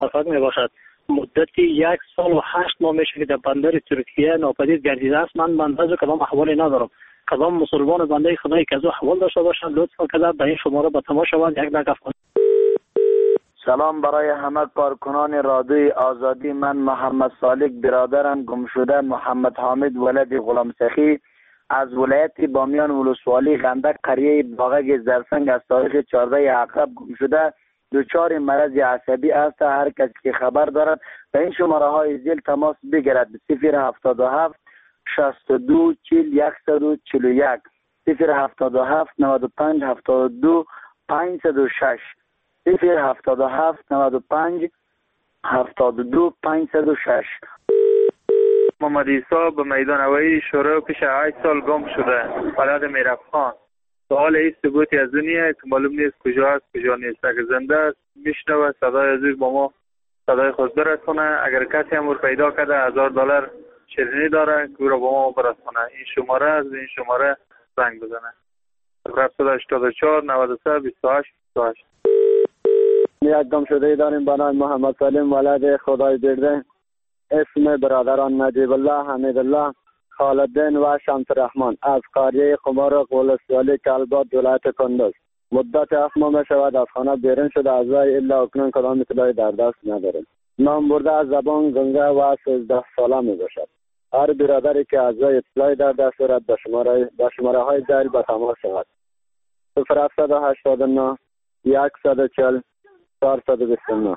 موفق می باشد. مدتی 1 سال و 8 ماه میشه که در بندر ترکیه ناپدید گردیده است. من از کدام احوالی ندارم. کدام مسلمان بنده خدایی که از احوال داشته باشند لطفا کرده به این شماره به تماس شوند. یک دقیقه. سلام برای همه کارکنان رادیوی آزادی. من محمد صالح برادرم گم شده محمد حامد ولد غلام سخی از ولایت بامیان ولسوالی غندق قریه باغک زرسنگ از تاریخ 14 عقرب گم شده دچار مرض عصبی است. هر کسی که خبر دارد به این شماره های زیر تماس بگیرد. 077 62 40 141 077 95 72 506 077 95 72 506. محمد عیسی به میدان هوایی شروع پیش 8 سال گم شده. بلد میرفخان. سوال این ثبوتی از دنیا که معلوم نیست کجا است کجا نیست. اگر زنده است میشنوه صدای عزیز با ما صدای خود برسونه. اگر کسی هم پیدا کرده $1000 شیرینی داره که او را با ما برسونه. این شماره از این شماره زنگ بزنه. 784 93 28 28. یک گم شده داریم به نام محمد سالم ولد خدای برده. اسم برادران نجیب الله، حمید الله، خالدین و شمس رحمان از قریه قمار ولسوالی کلبات ولایت کندز. مدت 7 ماه می شود از خانه بیرون شده. از وی الا اکنون کدام اطلاعی در دست نداریم. نام برده از زبان گنگه و 13 ساله می باشد. هر برادری که از وی اطلاعی در دست دارد به شماره های زیر به تماس شود. 0789 140 429.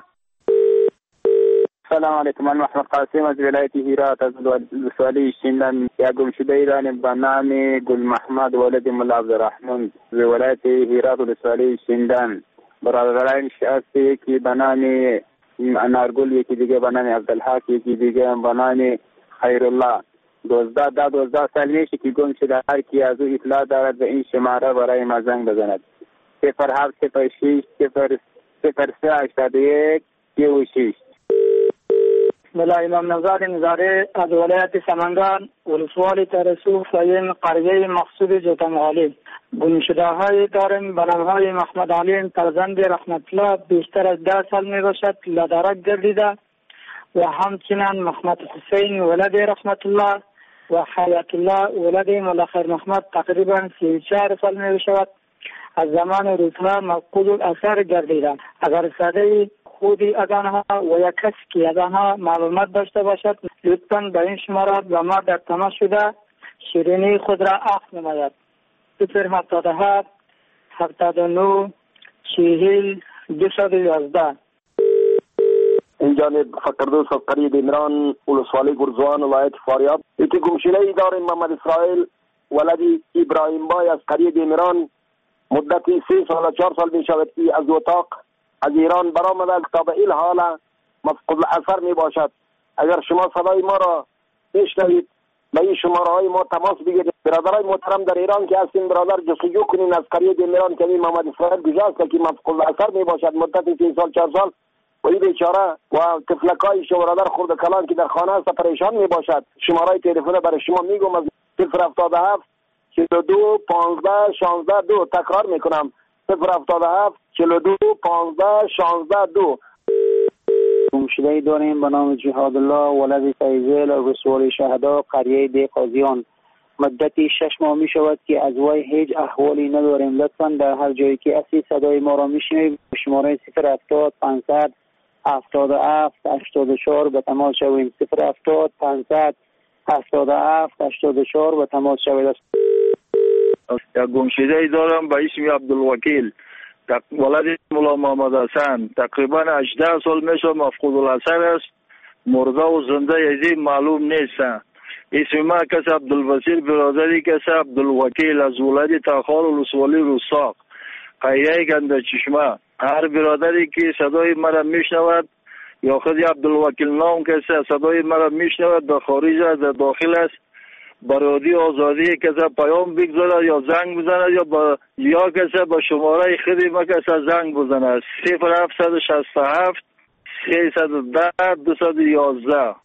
سلام علیکم. من محمد قاسم از ولایت هرات از ولسوالی شیندن. یک گم شده ایرانی به نام گل محمد ولد ملا عبدالرحمن از ولایت هرات ولسوالی شیندن. برادرانش هستی که به نام انارگل، یکی دیگه به نام عبدالحق، یکی دیگه به نام خیرالله. 12 سال میشه که گم شده. هر کی از او اطلاع دارد به این شماره برای ما زنگ بزند. 0706 0381 36. بسم الله. امام نوزاد نظاره از ولایت سمنگان ولسوالی ترسو سایم قریه مقصود جوتمغالی. گم شده های داریم به نام های محمد علیم فرزند رحمت الله بیشتر از 10 سال می باشد لدرک گردیده و همچنین محمد حسین ولد رحمت الله و حیات الله ولد مولا خیر محمد تقریبا 34 سال می باشد. از زمان روزها مفقود الاثر گردیده. اگر صدای خودی از آنها و یک کسی که از آنها معلومات داشته باشد لطفاً به این شماره با ما در تماس شده شیرینی خود را عقد نماید. 077 79 40 211. این جانب فقردوس از قریه دیمران ولسوالی گرزوان ولایت فاریاب. یکی گمشده داریم محمد اسرائیل ولدی ابراهیم بای از قریه دیمران. مدتی 3 سال و 4 سال می شود که از اتاق از ایران برآمده تا به این حال مفقود الاثر می باشد. اگر شما صدای ما را بشنوید به این شماره های ما تماس بگیرید. برادرای محترم در ایران که هستین برادر جستجو کنین از قریه دیمران که این محمد اسرائیل گذشته که مفقود الاثر می باشد مدت 3 سال 4 سال و این بیچاره و طفلکای شما برادر خرد کلان که در خانه است پریشان می باشد. شماره تلفن برای شما میگم از 077 42 15 16 2. تکرار میکنم 077 42 15 16 2. گمشده داریم به نام جهاد الله ولد فیضل از ولسوالی شهدا قریه دی قاضیان. مدتی 6 ماه می شود که از وی هیچ احوالی نداریم. لطفا در هر جایی که اسی صدای ما را میشنوید شماره 070 500 77 84 به تماس شویم. 070 500 77 84 به تماس شوید. یک گمشده دارم به اسم عبدالوکیل ولد مولا محمد حسن. تقریبا 18 سال میشه مفقود الاثر است. مرده و زنده یزی معلوم نیست. اسم ما کس عبدالبصیر برادری کس عبدالوکیل از ولد تاخال ولسوالی رستاق قریه گنده چشمه. هر برادری که صدای مرا میشنود یا خود عبدالوکیل نام کسی صدای مرا میشنود در خارج در داخل است برادی آزادی کسی پیام بگذاره یا زنگ بزنه یا کسی با شماره خودی ما کسی زنگ بزنه 0767 310 211.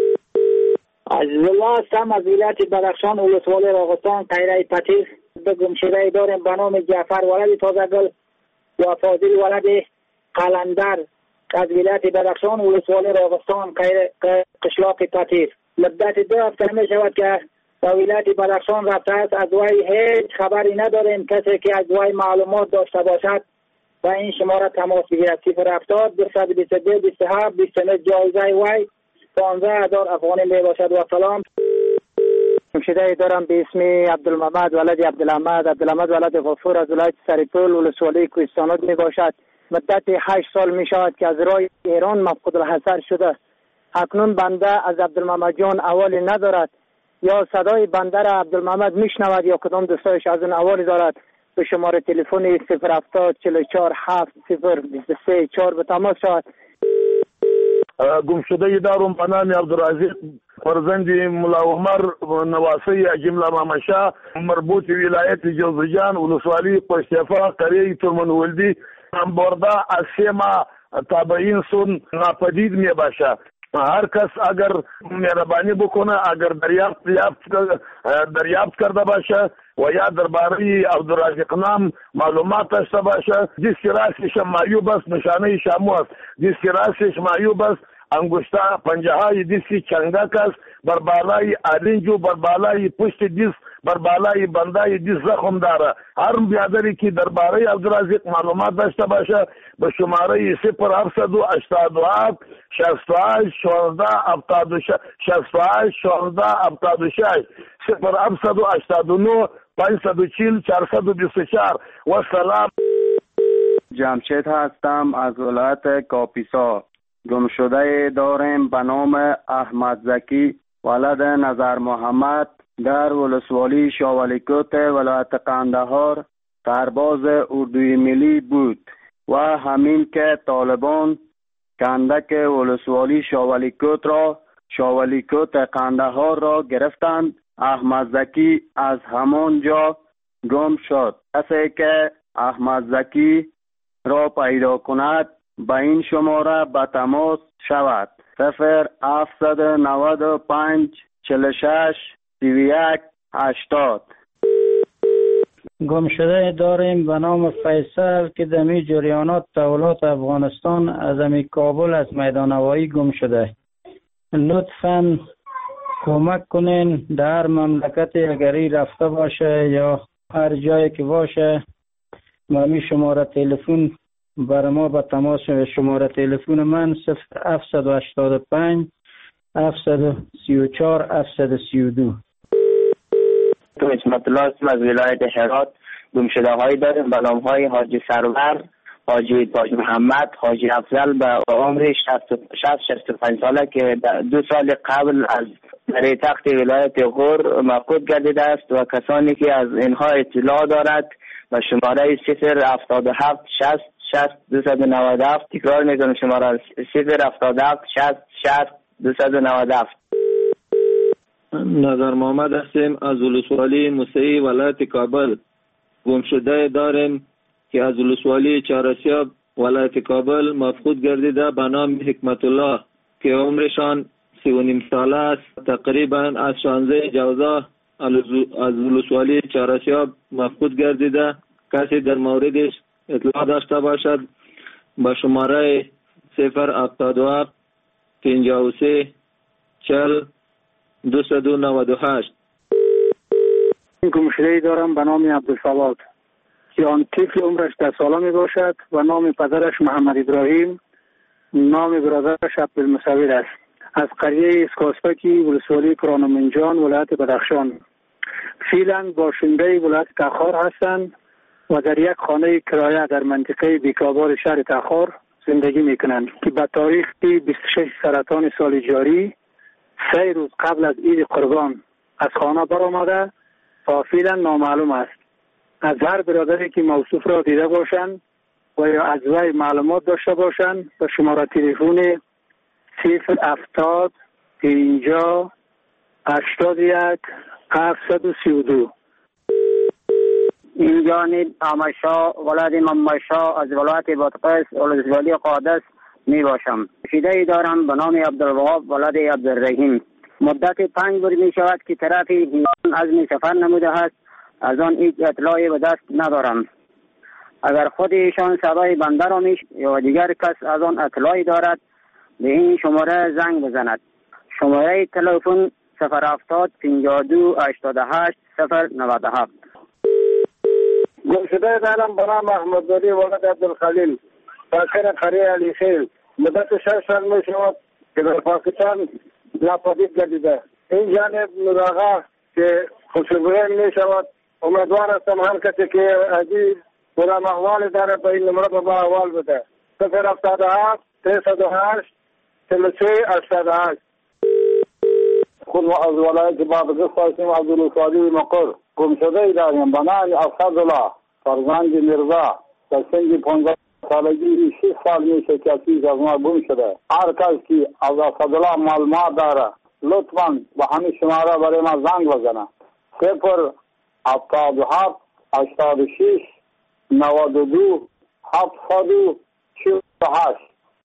عزیز الله هستم از ولایت بدخشان ولسوالی راغستان قریه پتیس. به گمشده داریم به نام جعفر ولد تازگل و فاضل ولد قلندر از ولایت بدخشان ولسوالی راغستان قشلاق تطهیر. مدت 2 هفته می شود که به ولایت بدخشان رفته است. از وی هیچ خبری نداریم. کسی که از وی معلومات داشته باشد و این شماره تماس بگیرد. 070 222 27 29. جایزه وی 15000 افغانی می باشد. و سلام. گمشده دارم به اسم عبدالمحمد ولد عبدالحمد ولد غفور از ولایت سرپل ولسوالی کوهستانات می باشد. مدت 8 سال می شود که از راه ایران مفقود الحضر شده. اکنون بنده از عبدالمحمد جان احوالی ندارد. یا صدای بنده را عبدالمحمد میشنود یا کدام دوستایش از اون احوالی دارد. به شماره تلفن 070 44 7 0 23 4 به تماس شود. گمشده دارم به نام عبدالرزاق فرزند ملا عمر نواسی جمله مامشا مربوط ولایت جوزجان ولسوالی پشتفا قریه ترمنولدی برده از 3 ماه تابعین سون ناپدید می باشه. هر کس اگر مهربانی بکنه اگر دریافت کرده باشه و یا درباره عبدالرزاق نام معلومات داشته باشه، جس راسش معیوب است نشانه شامو است، جس راسش معیوب است انگشتا پنجه‌های دیسی چنگک است، بر بالای آلینجو بر بالای پشت دیس بر بالای بندای دیس زخم داره. هر بیادری که درباره عبدالرزاق معلومات داشته باشه به شماره 0787 68 16 68 16 76 0789 540 424. و سلام. جمشید هستم از ولایت کاپیسا. گمشده داریم به نام احمد زکی ولد نظر محمد در ولسوالی شاولیکوت ولایت قندهار سرباز اردوی ملی بود و همین که طالبان کندک ولسوالی شاولیکوت قندهار را گرفتند، احمد زکی از همان جا گم شد. کسی که احمد زکی را پیدا کند به این شماره به تماس شود. 0795 46 31 80. گمشده داریم به نام فیصل که دمی جریانات تولات افغانستان از امی کابل از میدان هوایی گم شده. لطفاً کمک کنین در مملکت اگری رفته باشه یا هر جایی که باشه ما شماره تلفن برای ما به تماس. شماره تلفن من 0785 734 732. تو اسمت الله هستم از ولایت هرات. گمشده هایی داریم به نام های حاجی سرور، حاجی تاج محمد، حاجی افضل به عمر 65 ساله که 2 سال قبل از در تخت ولایت غور مفقود گردیده است و کسانی که از اینها اطلاع دارد و شماره 077 60 60 297. تکرار میکنم شماره 077 60 60 297. نظر محمد هستیم از ولسوالی موسعی ولایت کابل. گمشده داریم که از ولسوالی چهارسیاب ولایت کابل مفقود گردیده به نام حکمت الله که عمرشان 39 ساله است. تقریبا از 16 جوزا از ولسوالی چهارسیاب مفقود گردیده. کسی در موردش اطلاع داشته باشد با شماره 077 53 40 298. گمشده دارم به نام عبدالفواد که آن طفل عمرش 10 ساله می باشد و نام پدرش محمد ابراهیم، نام برادرش عبدالمصور است. از قریه اسکاسپکی ولسوالی کرانمنجان ولایت بدخشان. فعلا باشنده ولایت تخار هستند و در یک خانه کرایه در منطقه بیکابار شهر تخار زندگی می کنند که به تاریخ 26 سرطان سال جاری 3 روز قبل از عید قربان از خانه برآمده و فعلا نامعلوم است. از هر برادری که موصوف را دیده باشند و یا از وی معلومات داشته باشند به شماره تلفن 070 50 81 732. این جانب آمشا ولد ممشا از ولایت بادغیس ولسوالی قادس می باشم. شیده دارم به نام عبدالوهاب ولد عبدالرحیم. مدت 5 روز می شود که طرف ایران عزم سفر نموده است. از آن هیچ اطلاعی به دست ندارم. اگر خود ایشان صدای بنده را یا دیگر کس از آن اطلاعی دارد به این شماره زنگ بزند. شماره تلفن 070 52 88 097. گمشده دارم به نام احمد ولی ولد عبدالخلیل، ساکن قریه علی خیل. مدت 6 سال می شود که در پاکستان ناپدید گردیده. این جانب مراغا که خوشبین می شود. امیدوار هستم هر کسی که عزیز غلام احوال داره به این نمره به احوال بده. 077 308 33 88. خود از ولایت بادغیس هستیم. عبدالصادی مقر. گمشده ای داریم به نام اسدالله فرزند مرزا در سن 15 سالگی 6 سال میشه که از ما گم شده. هر کس که از اسدالله معلومات داره لطفاً به همین شماره برای ما زنگ بزنه. 077 86 92 768.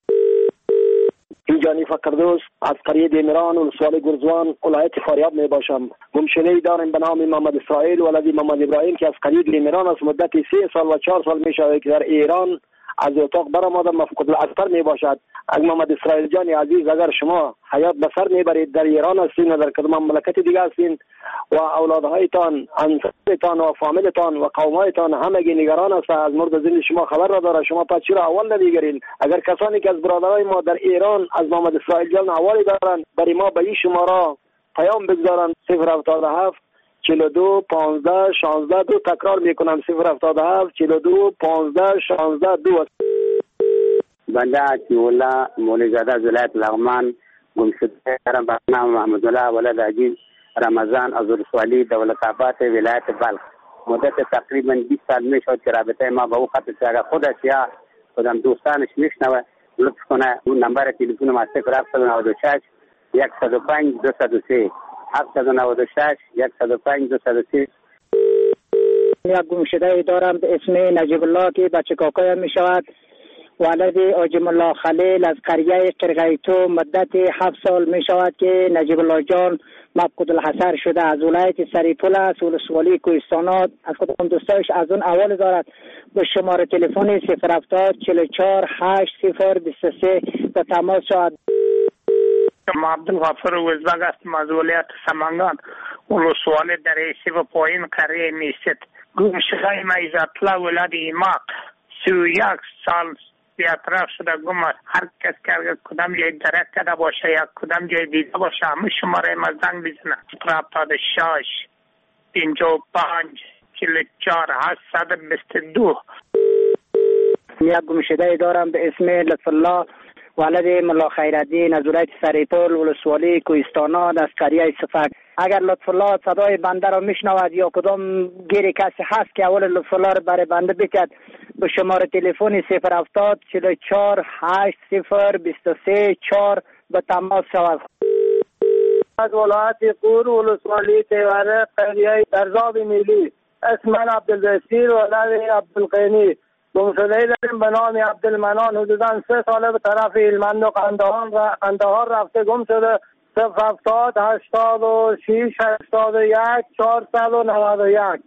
جانی فقردوس از قریه دیمران ولسوالی گرزوان ولایت فاریاب می باشم. گمشده‌ای داریم به نام محمد اسرائیل ولد محمد ابراهیم که از قریه دیمران از مدت 3 سال و 4 سال می شود که در ایران از اتاق برآمده مفقود الاثر می باشد. اگر محمد اسرائیل جان عزیز اگر شما حیات به سر میبرید در ایران هستین و در کدام مملکت دیگه هستین و اولادهایتان انصارتان و فامیلتان و قومایتان همگی نگران است از مورد زندگی شما خبر را داره، شما پس چرا اول نمیگیرین؟ اگر کسانی که از برادرای ما در ایران از محمد اسرائیل جان حوالی دارن برای ما به این شماره پیام بگذارن. 077 42 15 16 2. تکرار میکنم 077 42 15 16 2. بنده عطی‌الله مولوی‌زاده از ولایت لغمان گمشده دارم به نام محمد الله ولد عزیز رمضان از ولسوالی دولت‌آباد ولایت بلخ. مدت تقریبا 20 سال میشد که رابطه ما با او قطع شد. اگر خودش یا خودم دوستانش میشنوه لطف کنه اون نمبر تلفن ما 076 105 203 796 105 203. یک گمشده دارم به اسم نجیب الله که بچه کاکایم می شود. ولد آجم الله خلیل از قریه قرغیتو مدت 7 سال می شود که نجیب الله جان مفقود الحصر شده. از ولایت سریپول است ولسوالی کوهستانات. از کدام دوستایش از اون اول دارد به شماره تلفن 070 44 80 23 به تماس شود. عبدالغفور وزبگ هستم از ولایت سمنگان ولسوالی در ایسی و پایین قریه میست. گمشده ما عزت‌الله ولد ایماق 31 سال بی‌اطراف شده گم است. هر کس که کدام جای درک کرده باشه یا کدام جای دیده باشه همه شماره ما زنگ بزنه. 76 55 44 822. یک گمشده دارم به اسم لطف الله ولد ملا خیرالدین از ولایت سریپول ولسوالی کوهستانات از قریه صفک. اگر لطف الله صدای بنده را میشنود یا کدام گیر کسی هست که اول لطف الله را برای بنده بکرد به شماره تلفن 070 44 80 23 4 به تماس شود. از ولایت قور ولسوالی تیوره قریه درزاب ملی اسم من عبدالبصیر ولد عبدالقینی. گمشده‌ای داریم به نام عبدالمنان حدوداً 3 ساله به طرف هلمند و قندهار رفته گم شده. 070 86 81 491.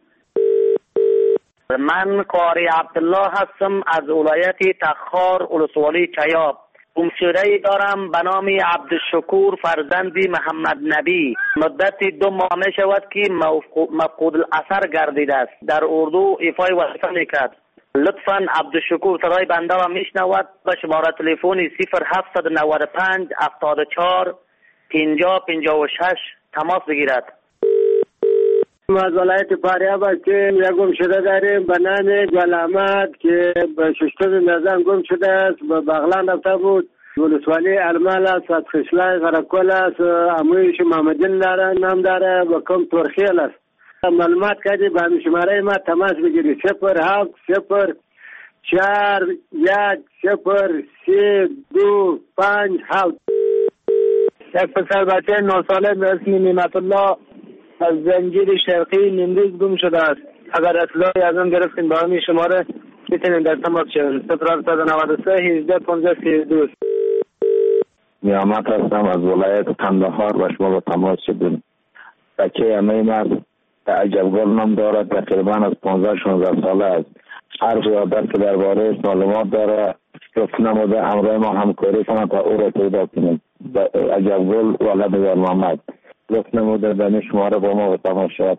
من قاری عبدالله هستم از ولایت تخار ولسوالی چیاب. گمشده‌ای دارم به نام عبدالشکور فرزندی محمد نبی. مدت 2 ماه می شود که مفقود الاثر گردیده است. در اردو ایفای وظیفه میکرد. لطفاً عبدالشکور صدای بنده را میشنود به شماره تلفن 0795 74 50 56 تماس بگیرد. از ولایت فاریاب هستیم. یک گمشده داریم به نام گل احمد که به ششتم نظام گم شده است. به بغلان رفته بود. ولسوالی ارمال است. از خشلای غرقل است. امویش محمدین داره نام داره و کم ترخیل است. معلومات کردی به همین شماره ما تماس بگیری 07 0 4 1 0 3 2 5 7. یک پسر بچه 9 ساله به اسم نعمت الله از زنجیر شرقی نیمروز گم شده است. اگر اطلاعی از آن گرفتین با همین شماره میتونین در تماس شوید. 093 18 15 32. نیامت هستم از ولایت قندهار و شما با تماس شدیم. بچه همه من عجبگل نام دارد. تقریبا از 15-16 ساله است. هر برادر که درباره معلومات داره لطف نموده همراه ما همکاری کنند تا او را پیدا کنیم. عجبگل ولد در محمد لطف نموده در شماره با ما تماس شد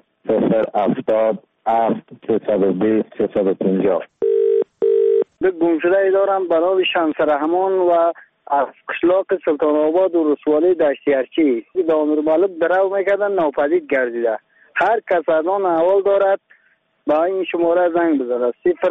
070-7-320-350. به گمشده دارم برای شمس رحمان و از قشلاق سلطان آباد و رسوالی دشتی ارچی به امیر مالک درو میکردن ناپدید گردیده. هر کس از آن احوال دارد با این شماره زنگ بزنه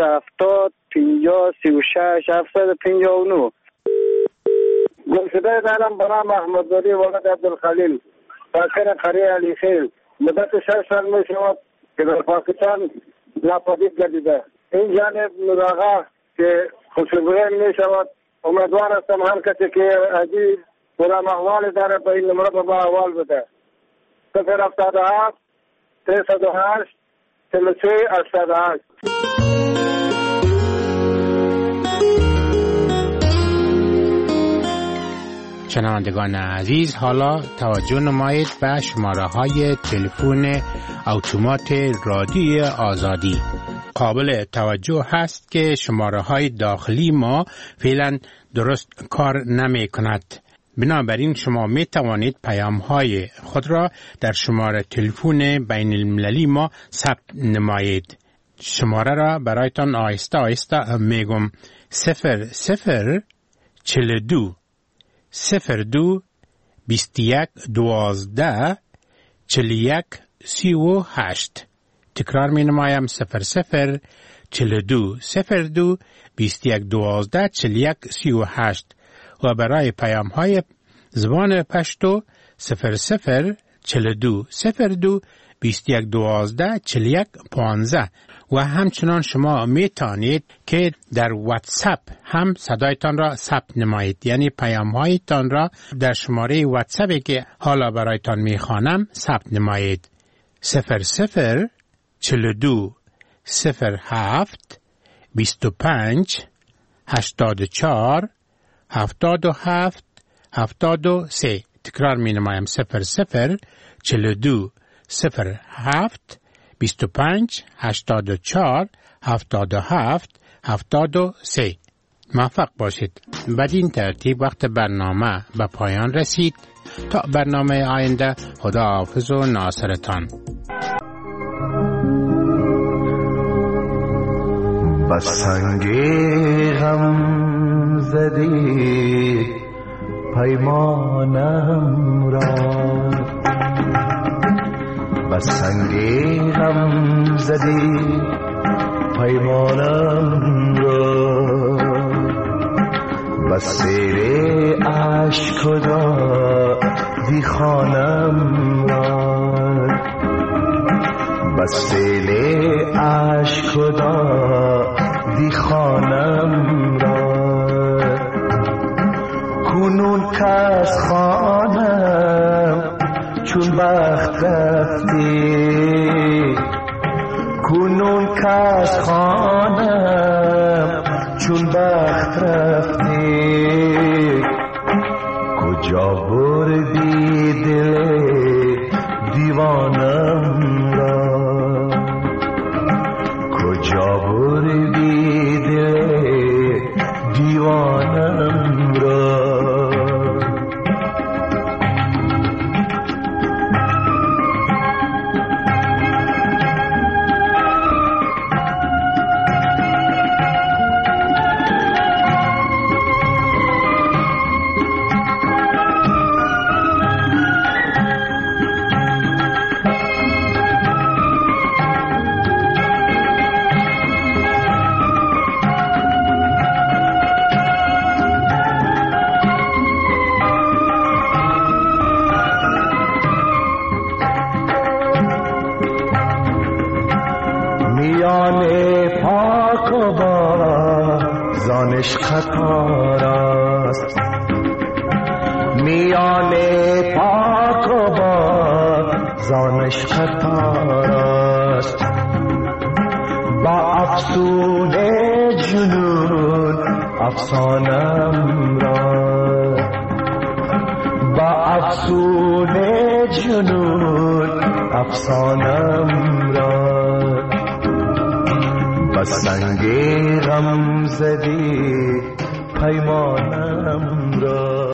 070-50-36-759. گمشده دارم برای محمدزاده ولد عبدالخلیل ساکن قریه علی خیل مدت 6 سال می شود که در پاکستان ناپدید گردیده. این جانب مداغا که خوشبوین می شود. امیدوار هستم هر کسی که عجیب برام احوال داره به این نمره با احوال بده. 077-308-33-88. شنوندگان عزیز، حالا توجه نمایید به شماره های تلفن اتومات رادیو آزادی. قابل توجه هست که شماره های داخلی ما فعلا درست کار نمی کند. بنابراین شما می توانید پیام های خود را در شماره تلفن بین المللی ما ثبت نمایید. شماره را برایتان آهسته آهسته میگم 0042 02 21 12 41 38. تکرار می نمایم 0042 02 21 12 41 38 و برای پیام های زبان پشتو 0042 02 21 12 41 15. و همچنان شما می توانید که در واتساپ هم صدایتان را ثبت نمایید، یعنی پیام هایتان را در شماره واتساپی که حالا برایتان می خوانم ثبت نمایید 0042 07 25 84 77 73. تکرار می نمایم 0042 07 25 84 77 73. موفق باشید. بدین ترتیب وقت برنامه به پایان رسید. تا برنامه آینده، خداحافظ و ناصرتان. بس سنگ غم زدی پیمانم را، بس سنگ غم زدی پیمانم را، بس سیر عشق دادی خانم را، بس سیل عشق دادی خانم را، کنون کس خانم چون بخت رفتی، کنون کس خانم چون بخت رفتی، کجا بردی دل دیوانم را، کجا بردی دل دیوانم را. خطار است میان پاک و با زانش خطار است، با افسون جنون افسانم را، با افسون جنون افسانم را، سنگ غم زدی پیمانم